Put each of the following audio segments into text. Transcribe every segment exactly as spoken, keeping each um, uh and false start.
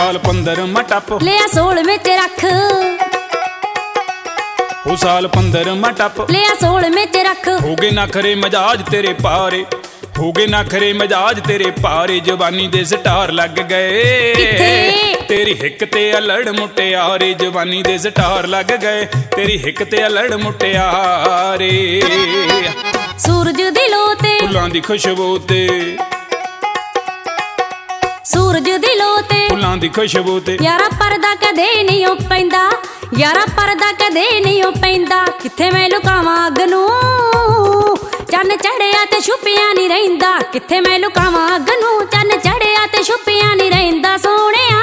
साल पंद्रहवां टप लिया सोलवें च रख, हो साल पंद्रहवां टप लिया सोलवें च रख। हो गए नखरे मजाज तेरे पारे, हो गए नखरे मजाज तेरे पारे, जवानी दे स्टार लग गए तेरी हिक ते अलड़ मुटियारे, जवानी दे स्टार लग गए तेरी हिक ते अलड़ मुटियारे। सूरज दी लो ते फुल्लां दी खुशबू ते, सूरज दी लो ते फुल्लां दी खुशबू ते, यारा परदा कदे नहीं ओ पैंदा, यारा परदा कदे नहीं ओ पैंदा। किथे मैं लुकावां अग नूं, चन्न चढ़िया ते छुपिया नहीं रहिंदा। किथे मैं लुकावां अग नूं, चन्न चढ़िया ते छुपिया नहीं रहिंदा सोहणिया।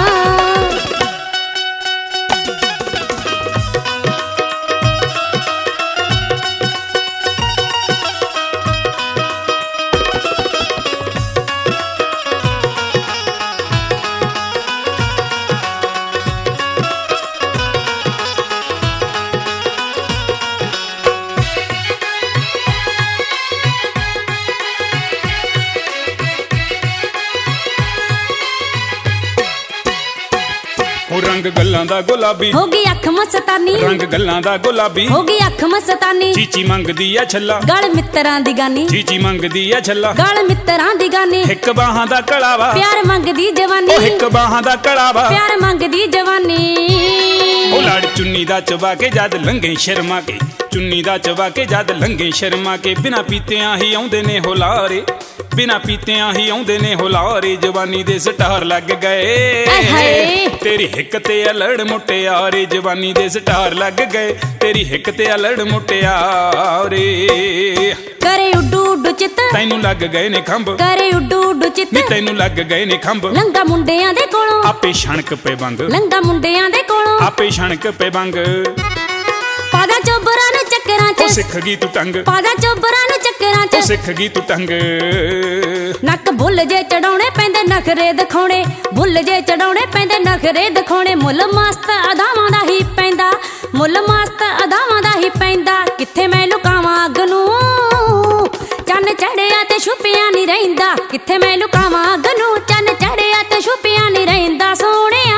हो रंग गल्लां दा गुलाबी हो गई अख मस्तानी, रंग गल्लां दा गुलाबी हो गई अख मस्तानी। चीची मंगदी आ छल्ला, गल मित्तरां दी गानी, चीची मंगदी आ छल्ला, गल मित्तरां दी गानी। हिक बाहां दा कड़ावा प्यार मंगदी जवानी, ओ हिक बाहां दा कड़ावा प्यार मंगदी जवानी। ओ लाड़ चुन्नी दा चबा के जद लंघे शर्मा के, चुन्नी दा चबा के जद लंघे शर्मा के। बिना पीतियां ही आउंदे ने होलारे, बिना पीतियां ही आउंदे ने होलारे, जवानी दे स्टार लग गए तेरी हिक ते अलड़ मुटियारे, जवानी दे स्टार लग गए तेरी हिक ते अलड़ मुटियारे। करे उड्डू उड्डू चित तैनू लग गए ने खंभ, करे उड्डू उड्डू चित नी तैनू लग गए ने खंभ। लंगा मुंडियां दे कोलों आपे छणक पे बंग, लंगा मुंडियां दे कोलों आपे छणक पे बंग। पादा चोबरां नूं चक्करां ओ च, सिख गई तू टंग, पादा चोबरां नूं चक्करां ओ च। सिख गई तू टंग। नक भुੱਲ जे चढ़ाउणे पैंदे नखरे दिखाउणे, भुੱਲ जे चढ़ाउणे पैंदे नखरे दिखाउणे। मुੱਲ मस्त अदावां दा ही पैंदा, मुੱਲ मस्त अदावां दा ही पैंदा। किथे मैं लुकावां अग नूं, चन्न चढ़िया ते छुपिया नहीं रहिंदा। किथे मैं लुकावां अग नूं, चन्न चढ़िया ते छुपिया नहीं रहिंदा सोहणिया।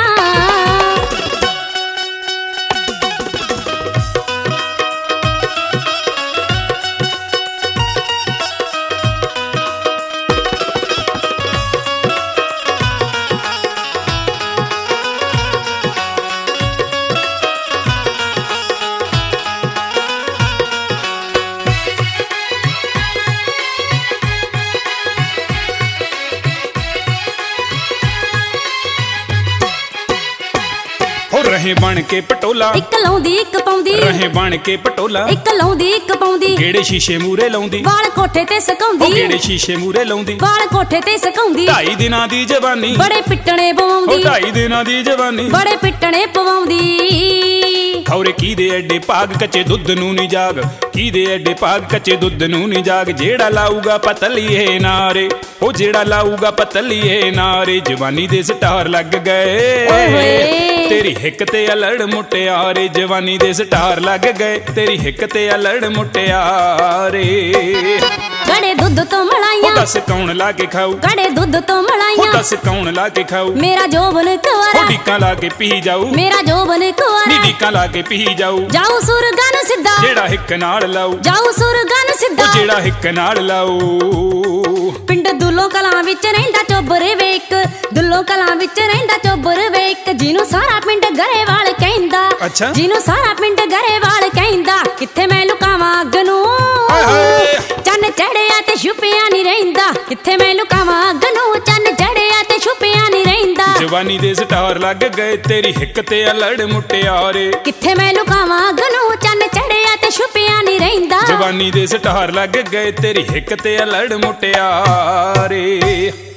रहे बन के पटोला, इक लाउंदी इक पाउंदी, रहे बन के पटोला, इक लाउंदी इक पाउंदी। गेड़े शीशे मूरे लाउंदी, वाल कोठे ते सकाउंदी, ओ गेड़े शीशे मूरे लाउंदी। वाल कोठे ते सकाउंदी, ढाई दिनां दी जवानी बड़े पिटणे पवाउंदी, ओ ढाई दिनां दी जवानी बड़े पिटणे पवाउंदी। खौरे की दे एडे पाग कच्चे दुੱਧ नूं नी जाग, की दे एडे पाग कच्चे दुੱਧ नूं नी जाग। जेड़ा लाऊगा पतलीए नारे, ओ जेड़ा लाऊगा पतलीए नारे, जवानी दे स्टार लग गए तेरी हिक ते अलड़ मुटियारे, जवानी दे स्टार लग गए तेरी हिक ते अलड़ मुटियारे। गड़े दुੱਧ तो मलाइयां, दस कौन ला के खाऊ, गड़े दुੱਧ तो मलाइयां, दस कौन ला के खाऊ। मेरा जोबन कुंवारा, ढीकां ला के पी जाऊ, मेरा जोबन कुंवारा, ढीकां ला के पी जाऊ। जाऊ सुरगां नूं सिद्धा, जेड़ा हिक नाल लाऊ, जाऊ सुरगां नूं सिद्धा, जेड़ा हिक नाल लाऊ। पिंड दुल्लो कलां विच रहिंदा चोबर वेक, दुल्लो कलां विच रहिंदा चोबर वेक। जिनू सारा पिंड गरेवाल कहंदा, अच्छा जिनू सारा पिंड गरेवाल कहंदा। किथे मैं लुकावां अग नूं, चन्न चढ़िया ते छुपिया नहीं रहिंदा। किथे मैं लुकावां अग नूं, चन्न चढ़िया ते छुपिया नहीं रहिंदा। जवानी दे स्टार लग गए तेरी हिक ते अलड़ मुटियारे, किथे मैं लुकावां अग नूं, चन्न चढ़िया ते छुपिया नहीं रहिंदा। जवानी दे स्टार लग गए तेरी हिक ते अलड़ मुटियारे।